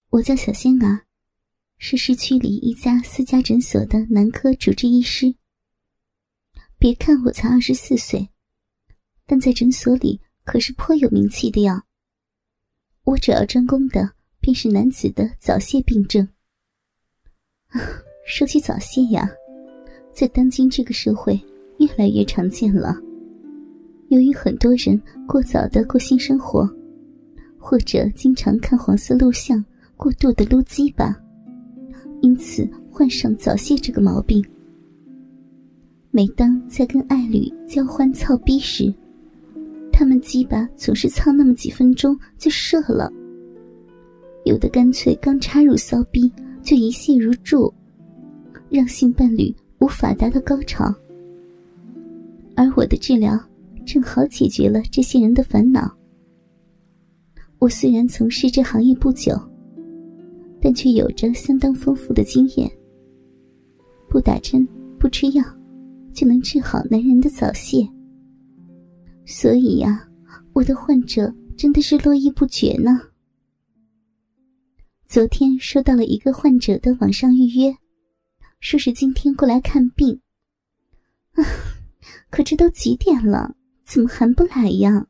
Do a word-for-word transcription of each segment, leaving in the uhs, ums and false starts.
我叫小仙儿，是市区里一家私家诊所的男科主治医师。别看我才二十四岁，但在诊所里可是颇有名气的呀。我主要专攻的便是男子的早泄病症。说起早泄呀，在当今这个社会越来越常见了。由于很多人过早的过性生活，或者经常看黄色录像，过度的撸鸡巴，因此患上早泄这个毛病。每当在跟爱侣交欢操逼时，他们鸡巴总是操那么几分钟就射了，有的干脆刚插入骚逼就一泻如注，让性伴侣无法达到高潮。而我的治疗正好解决了这些人的烦恼。我虽然从事这行业不久，但却有着相当丰富的经验。不打针不吃药就能治好男人的早泄，所以呀、啊，我的患者真的是络绎不绝呢。昨天收到了一个患者的网上预约，说是今天过来看病。啊，可这都几点了，怎么还不来呀？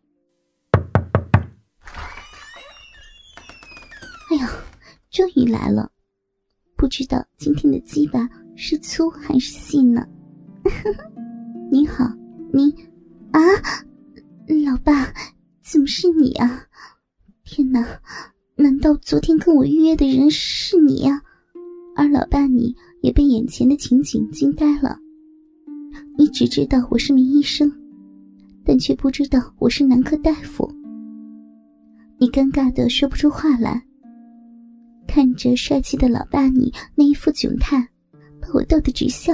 哎呀，终于来了，不知道今天的鸡巴是粗还是细呢？你好，你啊，老爸，怎么是你啊？天哪，难道昨天跟我预约的人是你啊？而老爸你也被眼前的情景惊呆了。你只知道我是名医生，但却不知道我是男科大夫。你尴尬地说不出话来，看着帅气的老爸你那一副窘态，把我逗得直笑。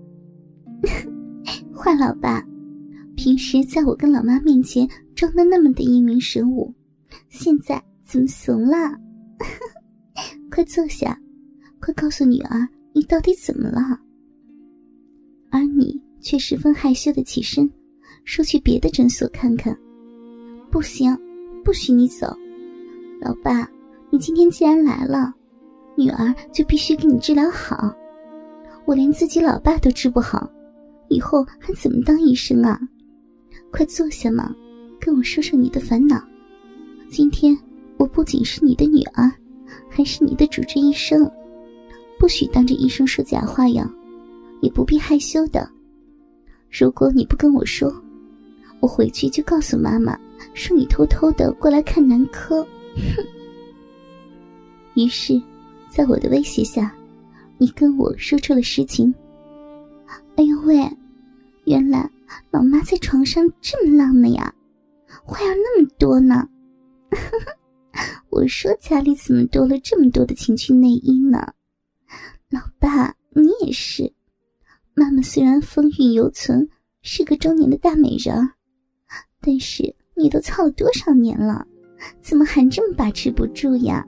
坏老爸，平时在我跟老妈面前装得那么的英明神武，现在怎么怂了？快坐下，快告诉女儿你到底怎么了。而你却十分害羞地起身，说去别的诊所看看。不行，不许你走。老爸，你今天既然来了，女儿就必须给你治疗好。我连自己老爸都治不好，以后还怎么当医生啊？快坐下嘛，跟我说说你的烦恼。今天我不仅是你的女儿，还是你的主治医生，不许当着医生说假话呀，也不必害羞的。如果你不跟我说，我回去就告诉妈妈，说你偷偷的过来看男科。哼。于是在我的威胁下，你跟我说出了实情。哎呦喂，原来老妈在床上这么浪呢呀，话要那么多呢。我说家里怎么多了这么多的情趣内衣呢？老爸，你也是。妈妈虽然风韵犹存，是个中年的大美人，但是你都操了多少年了，怎么还这么把持不住呀？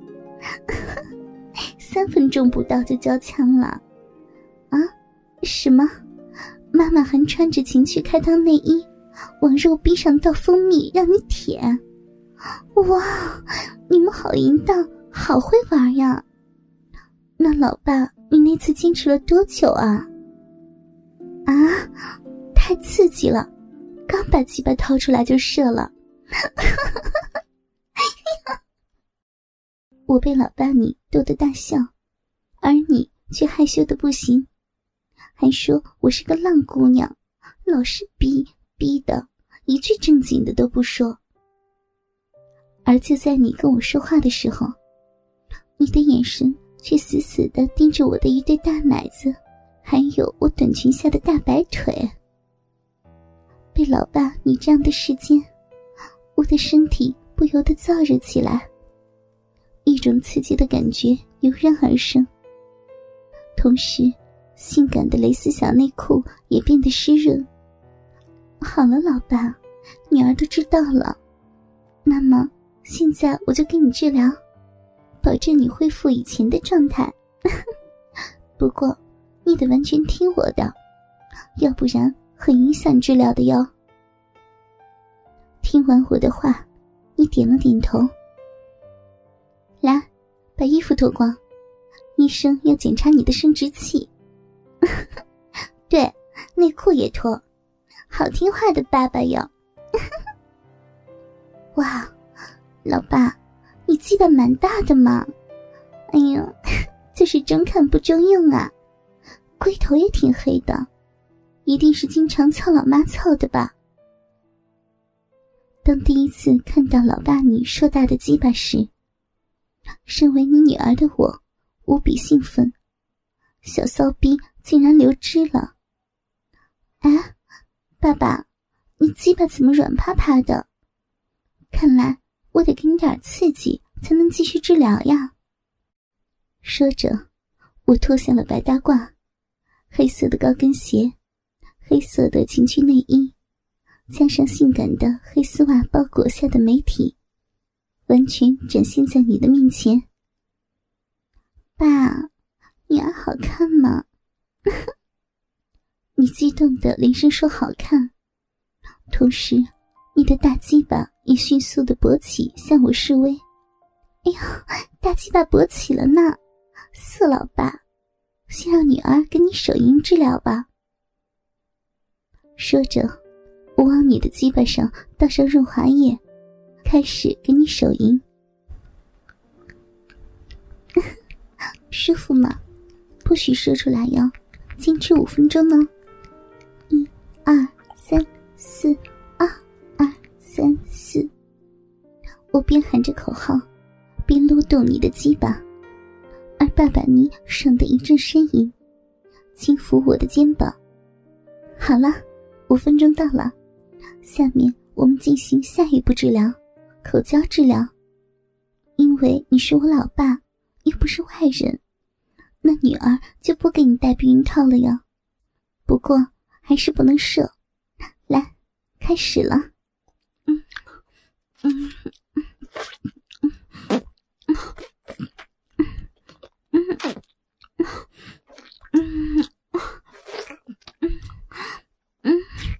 三分钟不到就交枪了啊？什么？妈妈还穿着情趣开裆内衣往肉壁上倒蜂蜜让你舔？哇，你们好淫荡，好会玩呀。那老爸，你那次坚持了多久啊？啊，太刺激了，刚把鸡巴掏出来就射了。我被老爸你逗得大笑，而你却害羞得不行，还说我是个浪姑娘，老是逼逼的，一句正经的都不说。而就在你跟我说话的时候，你的眼神却死死地盯着我的一对大奶子，还有我短裙下的大白腿。被老爸你这样的视线，我的身体不由得燥热起来，一种刺激的感觉油然而生，同时性感的蕾丝小内裤也变得湿润。好了老爸，女儿都知道了，那么现在我就给你治疗，保证你恢复以前的状态。不过你得完全听我的，要不然很影响治疗的哟。听完我的话，你点了点头。来， 把衣服脱光，医生要检查你的生殖器。对，内裤也脱，好听话的爸爸哟。哇，老爸，你鸡巴蛮大的嘛。哎呦，就是中看不中用啊，龟头也挺黑的，一定是经常操老妈操的吧。当第一次看到老爸你硕大的鸡巴时，身为你女儿的我无比兴奋，小骚逼竟然流汁了。哎，爸爸，你鸡巴怎么软趴趴的？看来我得给你点刺激才能继续治疗呀。说着，我脱下了白大褂、黑色的高跟鞋、黑色的情趣内衣，加上性感的黑丝袜包裹下的美体，完全展现在你的面前。爸，女儿好看吗？你激动地连声说好看，同时你的大鸡巴也迅速地勃起向我示威。哎呦，大鸡巴勃起了呢，色老爸，先让女儿给你手淫治疗吧。说着，我往你的鸡巴上倒上润滑液，开始给你手淫。舒服吗？不许说出来哟，坚持五分钟哦。一、二、三、四，二、二、三、四。我边喊着口号，边撸动你的鸡巴，而爸爸你爽的一阵呻吟，轻抚我的肩膀。好了，五分钟到了，下面我们进行下一步治疗，口交治疗。因为你是我老爸，又不是外人，那女儿就不给你戴避孕套了哟。不过还是不能射。来，开始了。嗯嗯嗯嗯嗯嗯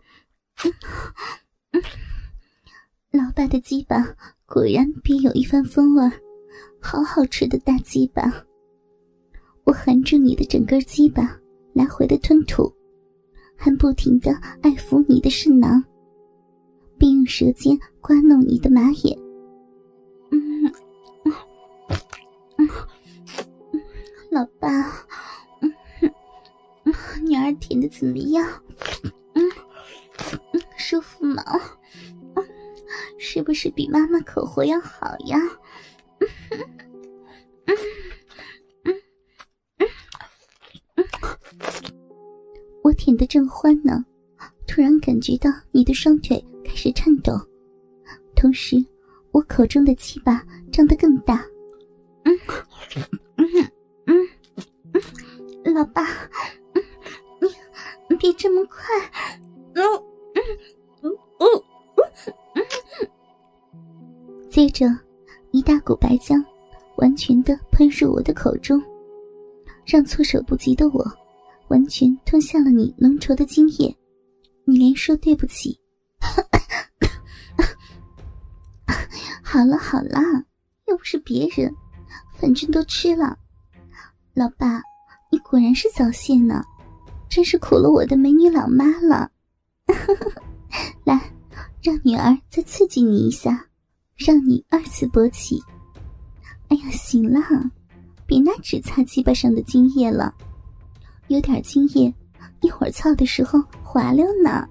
嗯，老爸的鸡巴果然别有一番风味，好好吃的大鸡巴。我含住你的整根鸡巴，来回的吞吐，还不停地爱抚你的肾囊，并用舌尖刮弄你的马眼。嗯嗯嗯嗯，老爸，嗯嗯，女儿舔的怎么样？嗯嗯，舒服吗？嗯，是不是比妈妈口活要好呀？嗯嗯嗯嗯嗯，我舔得正欢呢，突然感觉到你的双腿开始颤抖，同时我口中的鸡巴张得更大。嗯嗯嗯嗯，老爸，嗯，你你别这么快。嗯嗯嗯嗯嗯。接着，一大股白浆完全的喷入我的口中，让措手不及的我完全吞下了你浓稠的精液，你连说对不起。好了好了，又不是别人，反正都吃了。老爸，你果然是早泄呢，真是苦了我的美女老妈了。来，让女儿再刺激你一下，让你二次勃起。哎呀，行了，别拿纸擦鸡巴上的精液了，有点精液，一会儿操的时候滑溜呢。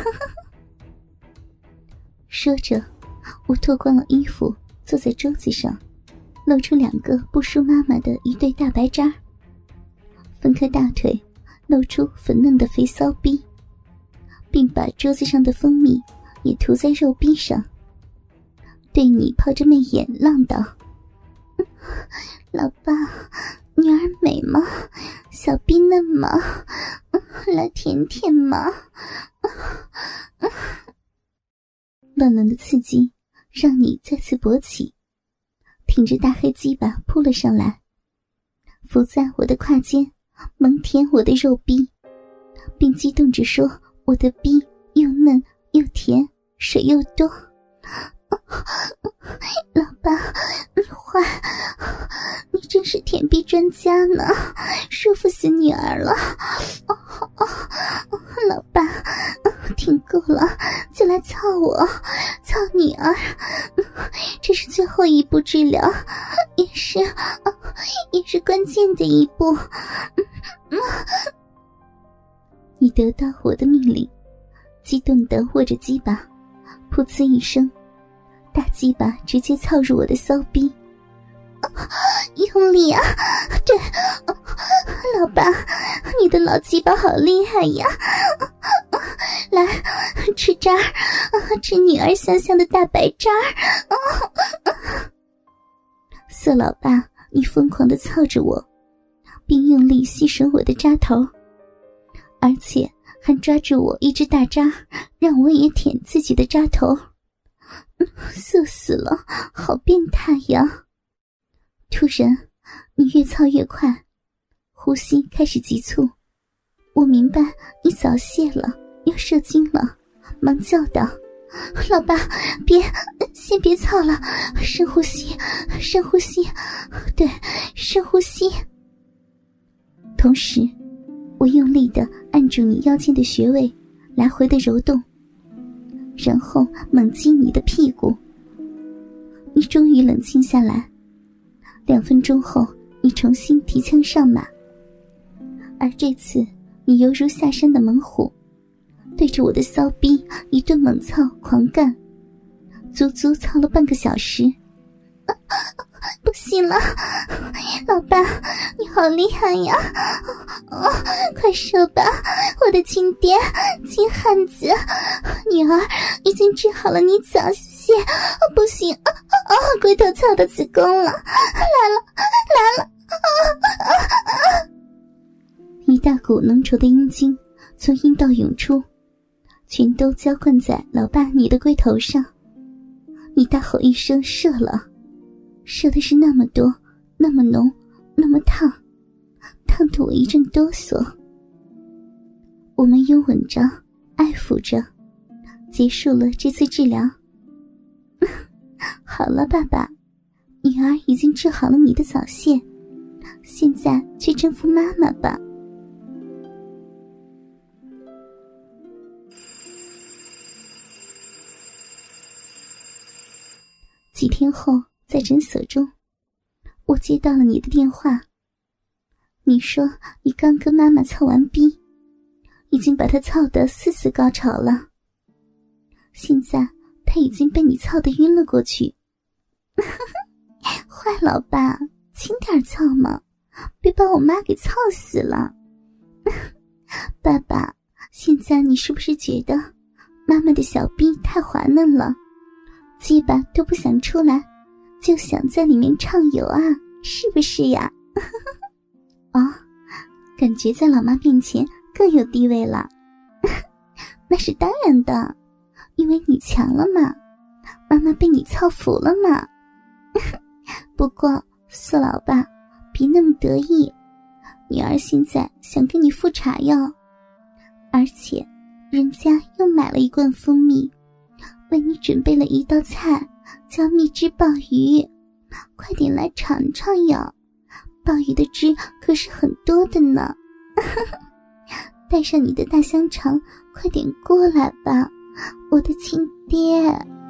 说着，我脱光了衣服，坐在桌子上，露出两个不输妈妈的一对大白渣，分开大腿，露出粉嫩的肥骚逼，并把桌子上的蜂蜜也涂在肉壁上，对你抛着媚眼浪道：老爸，女儿美吗？小逼嫩吗？来舔舔吗？乱伦的刺激让你再次勃起，挺着大黑鸡巴扑了上来，伏在我的胯间，猛舔我的肉逼，并激动着说我的逼又嫩又甜，水又多。 老爸，你坏，你真是舔逼专家呢，舒服死女儿了。哦哦，老爸，听够了就来操我，操女儿，这是最后一步治疗，也是也是关键的一步。你得到我的命令，激动地握着鸡巴，噗呲一声，大鸡巴直接操入我的骚逼。用力啊！对，老爸，你的老鸡巴好厉害呀！来，吃渣儿，吃女儿香香的大白渣儿。色老爸，你疯狂地操着我，并用力吸吮我的渣头，而且还抓住我一只大渣，让我也舔自己的渣头。色死了，好变态呀！突然你越操越快，呼吸开始急促，我明白你早泄了，要射精了，忙叫道：老爸，别，先别操了，深呼吸，深呼吸，对，深呼吸。同时我用力地按住你腰间的穴位，来回的揉动，然后猛击你的屁股。你终于冷静下来，两分钟后你重新提枪上马，而这次你犹如下山的猛虎，对着我的骚逼一顿猛操狂干，足足操了半个小时。啊，不行了，老爸，你好厉害呀！哦，快射吧，我的亲爹，金汉子，女儿已经治好了你早泄，不行，啊啊，龟头操到子宫了，来了，来了！啊啊啊！一大股浓稠的阴茎从阴道涌出，全都浇灌在老爸你的龟头上。你大吼一声，射了，射的是那么多，那么浓，那么烫，烫得我一阵哆嗦。我们拥吻着，爱抚着，结束了这次治疗。好了，爸爸，女儿已经治好了你的早泄，现在去征服妈妈吧。几天后，在诊所中，我接到了你的电话。你说你刚跟妈妈操完逼，已经把她操得四次高潮了，现在她已经被你操得晕了过去。坏老爸，轻点操嘛，别把我妈给操死了。爸爸，现在你是不是觉得妈妈的小逼太滑嫩了，鸡巴都不想出来，就想在里面畅游啊，是不是呀？哦，感觉在老妈面前更有地位了。那是当然的，因为你强了嘛，妈妈被你操服了嘛。不过四老爸别那么得意，女儿现在想跟你复查药，而且人家又买了一罐蜂蜜，为你准备了一道菜，叫蜜汁鲍鱼，快点来尝尝哟，鲍鱼的汁可是很多的呢。带上你的大香肠，快点过来吧，我的亲爹。